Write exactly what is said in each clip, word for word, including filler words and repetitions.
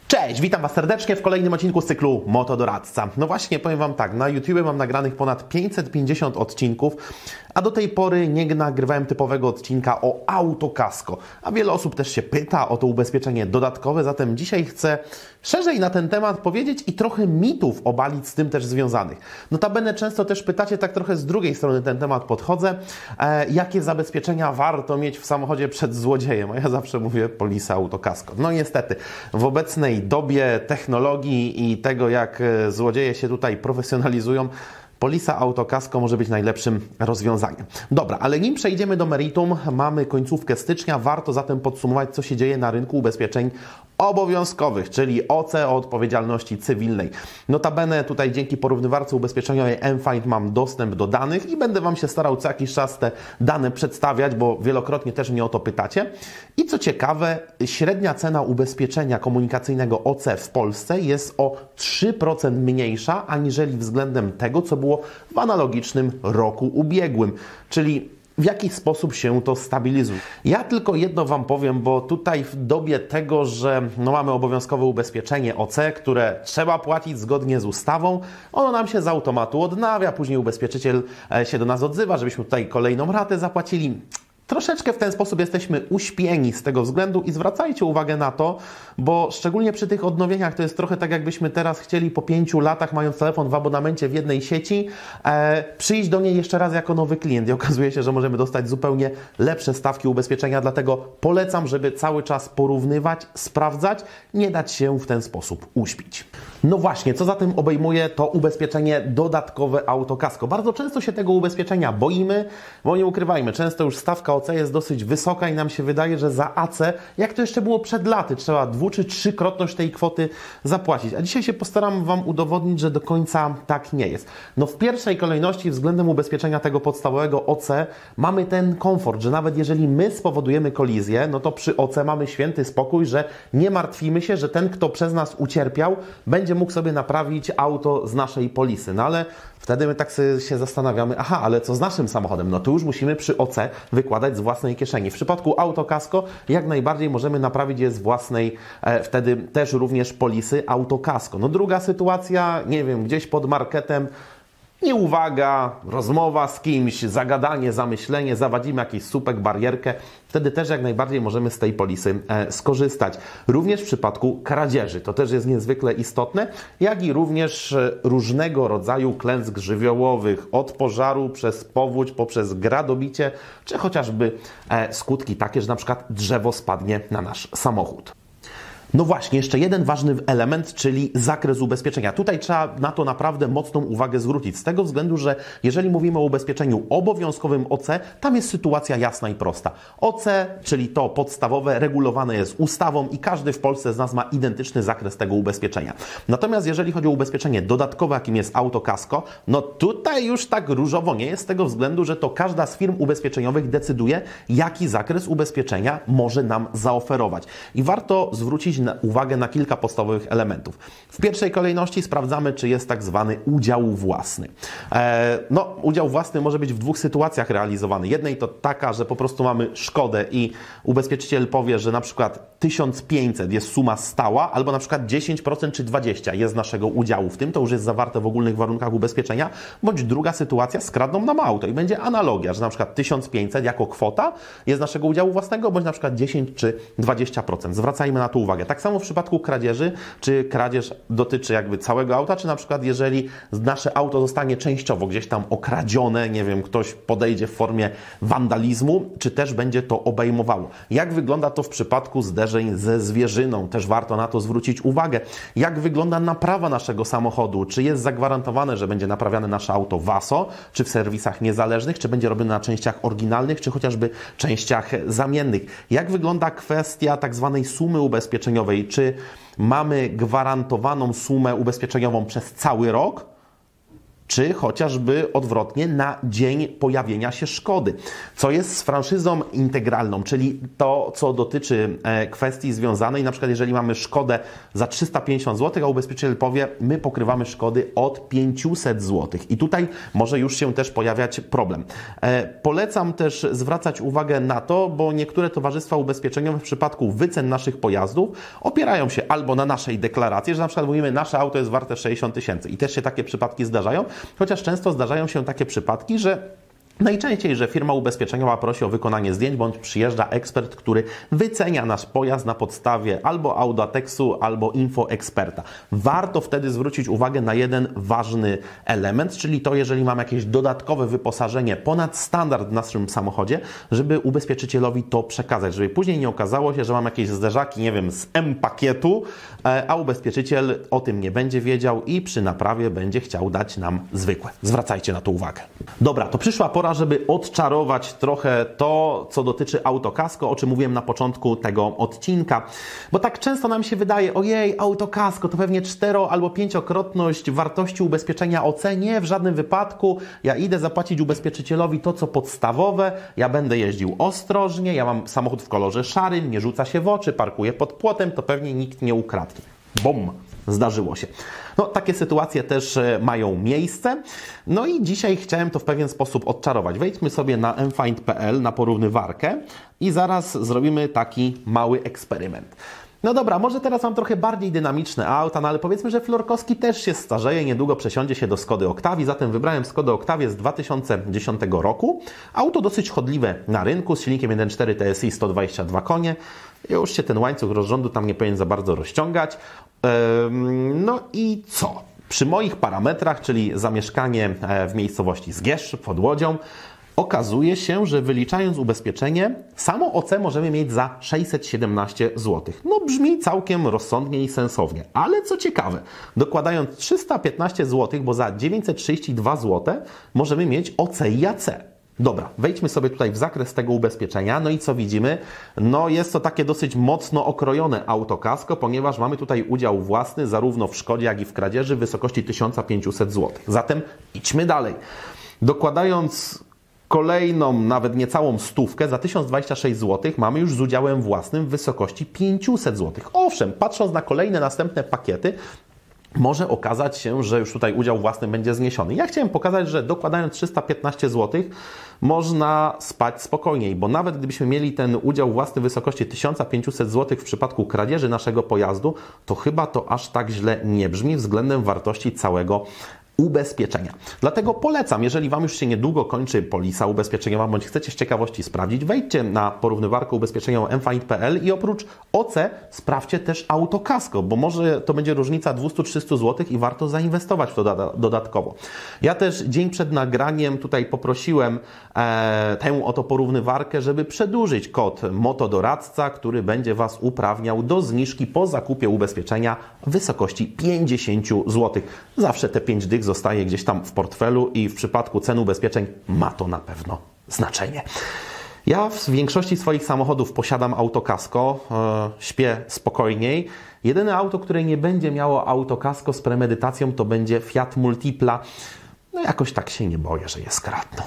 Cześć, witam Was serdecznie w kolejnym odcinku z cyklu Motodoradca. No właśnie, powiem Wam tak, na YouTube mam nagranych ponad pięćset pięćdziesiąt odcinków, a do tej pory nie nagrywałem typowego odcinka o autokasko. A wiele osób też się pyta o to ubezpieczenie dodatkowe, zatem dzisiaj chcę szerzej na ten temat powiedzieć i trochę mitów obalić z tym też związanych. Notabene często też pytacie, tak trochę z drugiej strony ten temat podchodzę, e, jakie zabezpieczenia warto mieć w samochodzie przed złodziejem, a ja zawsze mówię polisa autokasko. No niestety, w obecnej dobie technologii i tego, jak złodzieje się tutaj profesjonalizują, polisa autokasko może być najlepszym rozwiązaniem. Dobra, ale nim przejdziemy do meritum, mamy końcówkę stycznia, warto zatem podsumować, co się dzieje na rynku ubezpieczeń obowiązkowych, czyli O C o odpowiedzialności cywilnej. Notabene tutaj dzięki porównywarce ubezpieczeniowej mFind mam dostęp do danych i będę Wam się starał co jakiś czas te dane przedstawiać, bo wielokrotnie też mnie o to pytacie. I co ciekawe, średnia cena ubezpieczenia komunikacyjnego O C w Polsce jest o trzy procent mniejsza aniżeli względem tego, co było w analogicznym roku ubiegłym, czyli w jaki sposób się to stabilizuje. Ja tylko jedno Wam powiem, bo tutaj w dobie tego, że no mamy obowiązkowe ubezpieczenie O C, które trzeba płacić zgodnie z ustawą, ono nam się z automatu odnawia, później ubezpieczyciel się do nas odzywa, żebyśmy tutaj kolejną ratę zapłacili. Troszeczkę w ten sposób jesteśmy uśpieni z tego względu i zwracajcie uwagę na to, bo szczególnie przy tych odnowieniach to jest trochę tak, jakbyśmy teraz chcieli po pięciu latach, mając telefon w abonamencie w jednej sieci, e, przyjść do niej jeszcze raz jako nowy klient i okazuje się, że możemy dostać zupełnie lepsze stawki ubezpieczenia, dlatego polecam, żeby cały czas porównywać, sprawdzać, nie dać się w ten sposób uśpić. No właśnie, co zatem obejmuje to ubezpieczenie dodatkowe autokasko? Bardzo często się tego ubezpieczenia boimy, bo nie ukrywajmy, często już stawka O C jest dosyć wysoka i nam się wydaje, że za A C, jak to jeszcze było przed laty, trzeba dwu czy trzykrotność tej kwoty zapłacić. A dzisiaj się postaram Wam udowodnić, że do końca tak nie jest. No w pierwszej kolejności względem ubezpieczenia tego podstawowego O C mamy ten komfort, że nawet jeżeli my spowodujemy kolizję, no to przy O C mamy święty spokój, że nie martwimy się, że ten, kto przez nas ucierpiał, będzie mógł sobie naprawić auto z naszej polisy. No ale wtedy my tak sobie się zastanawiamy, aha, ale co z naszym samochodem? No to już musimy przy O C wykładać z własnej kieszeni. W przypadku autokasko jak najbardziej możemy naprawić je z własnej, e, wtedy też również polisy autokasko. No druga sytuacja, nie wiem, gdzieś pod marketem, nieuwaga, rozmowa z kimś, zagadanie, zamyślenie, zawadzimy jakiś słupek, barierkę, wtedy też jak najbardziej możemy z tej polisy e, skorzystać. Również w przypadku kradzieży, to też jest niezwykle istotne, jak i również e, różnego rodzaju klęsk żywiołowych, od pożaru, przez powódź, poprzez gradobicie, czy chociażby e, skutki takie, że na przykład drzewo spadnie na nasz samochód. No właśnie, jeszcze jeden ważny element, czyli zakres ubezpieczenia. Tutaj trzeba na to naprawdę mocną uwagę zwrócić, z tego względu, że jeżeli mówimy o ubezpieczeniu obowiązkowym O C, tam jest sytuacja jasna i prosta. O C, czyli to podstawowe, regulowane jest ustawą i każdy w Polsce z nas ma identyczny zakres tego ubezpieczenia. Natomiast jeżeli chodzi o ubezpieczenie dodatkowe, jakim jest autokasko, no tutaj już tak różowo nie jest, z tego względu, że to każda z firm ubezpieczeniowych decyduje, jaki zakres ubezpieczenia może nam zaoferować. I warto zwrócić na uwagę na kilka podstawowych elementów. W pierwszej kolejności sprawdzamy, czy jest tak zwany udział własny. E, no, udział własny może być w dwóch sytuacjach realizowany. Jednej to taka, że po prostu mamy szkodę i ubezpieczyciel powie, że na przykład tysiąc pięćset jest suma stała, albo na przykład dziesięć procent czy dwadzieścia procent jest naszego udziału w tym, to już jest zawarte w ogólnych warunkach ubezpieczenia, bądź druga sytuacja, skradną nam auto i będzie analogia, że na przykład tysiąc pięćset jako kwota jest naszego udziału własnego, bądź na przykład dziesięć czy dwadzieścia procent. Zwracajmy na to uwagę. Tak samo w przypadku kradzieży, czy kradzież dotyczy jakby całego auta, czy na przykład jeżeli nasze auto zostanie częściowo gdzieś tam okradzione, nie wiem, ktoś podejdzie w formie wandalizmu, czy też będzie to obejmowało. Jak wygląda to w przypadku zderzeń ze zwierzyną? Też warto na to zwrócić uwagę. Jak wygląda naprawa naszego samochodu? Czy jest zagwarantowane, że będzie naprawiane nasze auto w A S O, czy w serwisach niezależnych, czy będzie robione na częściach oryginalnych, czy chociażby częściach zamiennych? Jak wygląda kwestia tak zwanej sumy ubezpieczeniowej? Czy mamy gwarantowaną sumę ubezpieczeniową przez cały rok? czy chociażby odwrotnie na dzień pojawienia się szkody. Co jest z franszyzą integralną, czyli to, co dotyczy kwestii związanej, na przykład jeżeli mamy szkodę za trzysta pięćdziesiąt złotych, a ubezpieczyciel powie, my pokrywamy szkody od pięćset złotych. I tutaj może już się też pojawiać problem. E, polecam też zwracać uwagę na to, bo niektóre towarzystwa ubezpieczeniowe w przypadku wycen naszych pojazdów opierają się albo na naszej deklaracji, że na przykład mówimy, nasze auto jest warte sześćdziesiąt tysięcy i też się takie przypadki zdarzają, chociaż często zdarzają się takie przypadki, że najczęściej, że firma ubezpieczeniowa prosi o wykonanie zdjęć, bądź przyjeżdża ekspert, który wycenia nasz pojazd na podstawie albo Audateksu, albo info eksperta. Warto wtedy zwrócić uwagę na jeden ważny element, czyli to, jeżeli mam jakieś dodatkowe wyposażenie ponad standard w naszym samochodzie, żeby ubezpieczycielowi to przekazać, żeby później nie okazało się, że mam jakieś zderzaki, nie wiem, z M-pakietu, a ubezpieczyciel o tym nie będzie wiedział i przy naprawie będzie chciał dać nam zwykłe. Zwracajcie na to uwagę. Dobra, to przyszła pora, żeby odczarować trochę to, co dotyczy autokasko, o czym mówiłem na początku tego odcinka. Bo tak często nam się wydaje, ojej, autokasko to pewnie cztero- albo pięciokrotność wartości ubezpieczenia O C. Nie, w żadnym wypadku. Ja idę zapłacić ubezpieczycielowi to, co podstawowe. Ja będę jeździł ostrożnie, ja mam samochód w kolorze szarym, nie rzuca się w oczy, parkuję pod płotem, to pewnie nikt nie ukradnie. Bum! Zdarzyło się. No, takie sytuacje też mają miejsce. No i dzisiaj chciałem to w pewien sposób odczarować. Wejdźmy sobie na m find kropka p l, na porównywarkę i zaraz zrobimy taki mały eksperyment. No dobra, może teraz mam trochę bardziej dynamiczne auta, no ale powiedzmy, że Florkowski też się starzeje, niedługo przesiądzie się do Skody Octavii, zatem wybrałem Skodę Octavię z dwa tysiące dziesiątego roku. Auto dosyć chodliwe na rynku, z silnikiem jeden przecinek cztery T S I, sto dwadzieścia dwa konie. Już się ten łańcuch rozrządu tam nie powinien za bardzo rozciągać. No i co? Przy moich parametrach, czyli zamieszkanie w miejscowości Zgierz pod Łodzią, okazuje się, że wyliczając ubezpieczenie, samo O C możemy mieć za sześćset siedemnaście złotych. No brzmi całkiem rozsądnie i sensownie, ale co ciekawe, dokładając trzysta piętnaście złotych, bo za dziewięćset trzydzieści dwa złote możemy mieć O C i A C. Dobra, wejdźmy sobie tutaj w zakres tego ubezpieczenia, no i co widzimy? No jest to takie dosyć mocno okrojone autokasko, ponieważ mamy tutaj udział własny zarówno w szkodzie, jak i w kradzieży w wysokości tysiąc pięćset złotych. Zatem idźmy dalej. Dokładając kolejną, nawet niecałą stówkę, za tysiąc dwadzieścia sześć złotych mamy już z udziałem własnym w wysokości pięćset złotych. Owszem, patrząc na kolejne następne pakiety, może okazać się, że już tutaj udział własny będzie zniesiony. Ja chciałem pokazać, że dokładając trzysta piętnaście złotych można spać spokojniej, bo nawet gdybyśmy mieli ten udział własny w wysokości tysiąc pięćset złotych w przypadku kradzieży naszego pojazdu, to chyba to aż tak źle nie brzmi względem wartości całego ubezpieczenia. Dlatego polecam, jeżeli Wam już się niedługo kończy polisa ubezpieczeniowa, bądź chcecie z ciekawości sprawdzić, wejdźcie na porównywarkę ubezpieczeniową m find kropka p l i oprócz O C sprawdźcie też autokasko, bo może to będzie różnica dwieście trzysta złotych i warto zainwestować w to dodatkowo. Ja też dzień przed nagraniem tutaj poprosiłem e, tę oto porównywarkę, żeby przedłużyć kod MOTODORADCA, który będzie Was uprawniał do zniżki po zakupie ubezpieczenia w wysokości pięćdziesiąt złotych. Zawsze te pięć dych zostaje gdzieś tam w portfelu i w przypadku cen ubezpieczeń ma to na pewno znaczenie. Ja w większości swoich samochodów posiadam autokasko, e, śpię spokojniej. Jedyne auto, które nie będzie miało autokasko z premedytacją, to będzie Fiat Multipla. No jakoś tak się nie boję, że je skradną.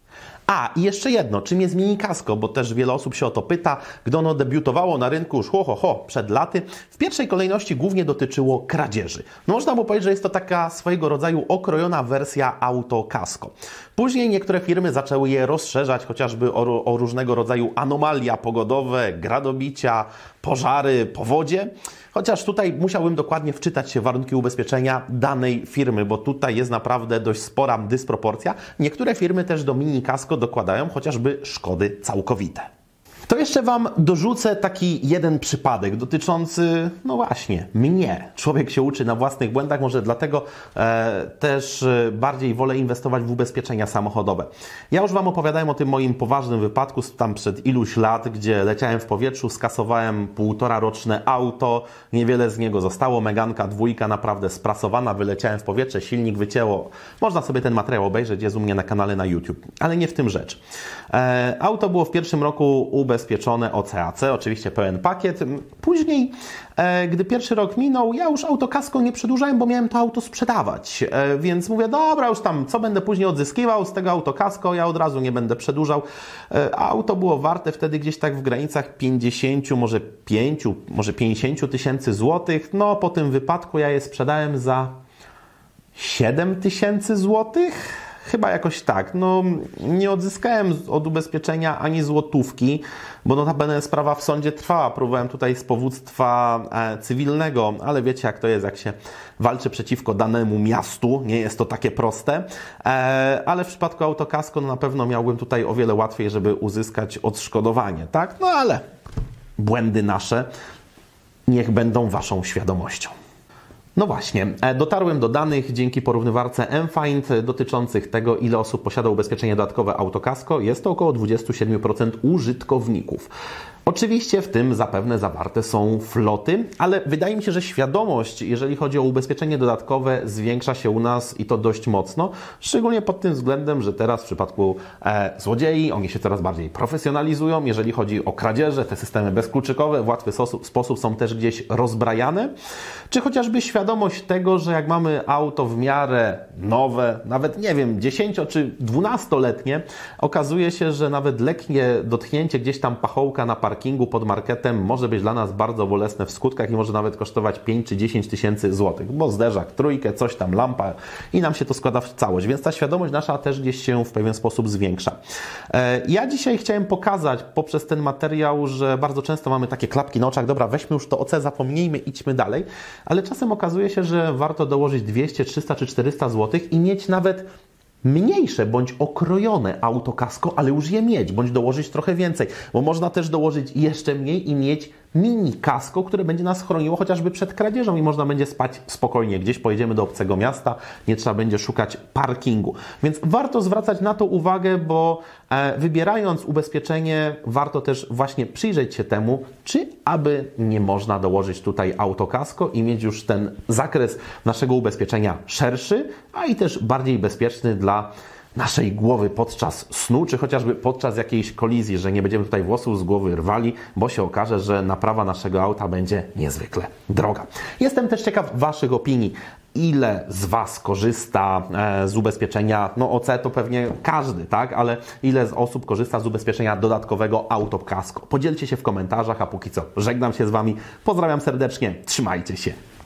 A, i jeszcze jedno, czym jest mini kasko, bo też wiele osób się o to pyta, gdy ono debiutowało na rynku już ho, ho, ho, przed laty, w pierwszej kolejności głównie dotyczyło kradzieży. No można mu powiedzieć, że jest to taka swojego rodzaju okrojona wersja auto kasko. Później niektóre firmy zaczęły je rozszerzać, chociażby o, o różnego rodzaju anomalia pogodowe, gradobicia, pożary, powodzie. Chociaż tutaj musiałbym dokładnie wczytać się w warunki ubezpieczenia danej firmy, bo tutaj jest naprawdę dość spora dysproporcja. Niektóre firmy też do mini kasko dokładają chociażby szkody całkowite. To jeszcze Wam dorzucę taki jeden przypadek dotyczący, no właśnie, mnie. Człowiek się uczy na własnych błędach, może dlatego e, też bardziej wolę inwestować w ubezpieczenia samochodowe. Ja już Wam opowiadałem o tym moim poważnym wypadku tam przed iluś lat, gdzie leciałem w powietrzu, skasowałem półtora roczne auto, niewiele z niego zostało, Meganka dwójka naprawdę sprasowana, wyleciałem w powietrze, silnik wycięło. Można sobie ten materiał obejrzeć, jest u mnie na kanale na YouTube, ale nie w tym rzecz. E, auto było w pierwszym roku ubezpieczone ubezpieczone O C A C, oczywiście pełen pakiet. Później, e, gdy pierwszy rok minął, ja już autokasko nie przedłużałem, bo miałem to auto sprzedawać. E, więc mówię, dobra, już tam, co będę później odzyskiwał z tego autokasko, ja od razu nie będę przedłużał. E, auto było warte wtedy gdzieś tak w granicach pięćdziesięciu, może pięciu, może pięćdziesięciu tysięcy złotych. No, po tym wypadku ja je sprzedałem za siedem tysięcy złotych. Chyba jakoś tak. No, nie odzyskałem od ubezpieczenia ani złotówki, bo notabene sprawa w sądzie trwała. Próbowałem tutaj z powództwa e, cywilnego, ale wiecie jak to jest, jak się walczy przeciwko danemu miastu. Nie jest to takie proste. E, ale w przypadku autokasko no, na pewno miałbym tutaj o wiele łatwiej, żeby uzyskać odszkodowanie. Tak? No ale błędy nasze niech będą waszą świadomością. No właśnie, dotarłem do danych dzięki porównywarce mFind dotyczących tego, ile osób posiada ubezpieczenie dodatkowe autokasko. Jest to około dwadzieścia siedem procent użytkowników. Oczywiście w tym zapewne zawarte są floty, ale wydaje mi się, że świadomość, jeżeli chodzi o ubezpieczenie dodatkowe, zwiększa się u nas i to dość mocno, szczególnie pod tym względem, że teraz w przypadku e, złodziei, oni się coraz bardziej profesjonalizują, jeżeli chodzi o kradzieże, te systemy bezkluczykowe w łatwy sposób, sposób są też gdzieś rozbrajane, czy chociażby świadomość tego, że jak mamy auto w miarę nowe, nawet nie wiem, dziesięcio czy dwunastoletnie, okazuje się, że nawet lekkie dotknięcie gdzieś tam pachołka na parkingu pod marketem może być dla nas bardzo bolesne w skutkach i może nawet kosztować pięć czy dziesięć tysięcy złotych, bo zderzak, trójkę, coś tam, lampa i nam się to składa w całość, więc ta świadomość nasza też gdzieś się w pewien sposób zwiększa. Ja dzisiaj chciałem pokazać poprzez ten materiał, że bardzo często mamy takie klapki na oczach, dobra, weźmy już to O C, zapomnijmy, idźmy dalej, ale czasem okazuje się, że warto dołożyć dwieście, trzysta czy czterysta złotych i mieć nawet mniejsze bądź okrojone autokasko, ale już je mieć, bądź dołożyć trochę więcej, bo można też dołożyć jeszcze mniej i mieć mini kasko, które będzie nas chroniło chociażby przed kradzieżą i można będzie spać spokojnie. Gdzieś pojedziemy do obcego miasta, nie trzeba będzie szukać parkingu. Więc warto zwracać na to uwagę, bo e, wybierając ubezpieczenie, warto też właśnie przyjrzeć się temu, czy aby nie można dołożyć tutaj autokasko i mieć już ten zakres naszego ubezpieczenia szerszy, a i też bardziej bezpieczny dla naszej głowy podczas snu, czy chociażby podczas jakiejś kolizji, że nie będziemy tutaj włosów z głowy rwali, bo się okaże, że naprawa naszego auta będzie niezwykle droga. Jestem też ciekaw waszych opinii. Ile z was korzysta z ubezpieczenia, no O C to pewnie każdy, tak? Ale ile z osób korzysta z ubezpieczenia dodatkowego autokasko? Podzielcie się w komentarzach, a póki co żegnam się z wami. Pozdrawiam serdecznie, trzymajcie się.